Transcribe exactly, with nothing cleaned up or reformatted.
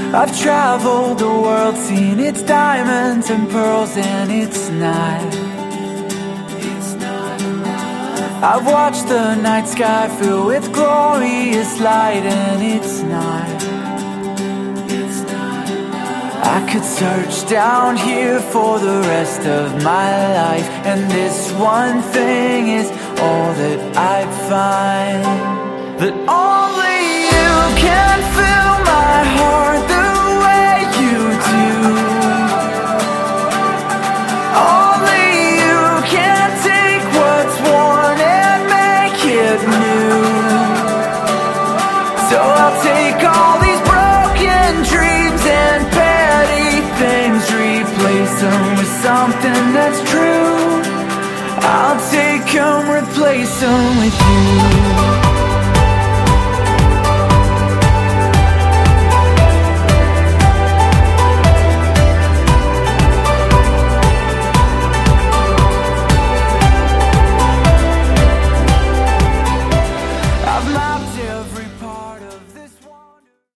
I've traveled the world, seen its diamonds and pearls, and it's not. I've watched the night sky fill with glorious light, and it's not. I could search down here for the rest of my life, and this one thing is all that I'd find. That only you can fill my heart the way you do. Only you can take what's worn and make it new. So I'll take all these broken dreams and petty things, replace them with something that's true. I'll take them, replace them with you.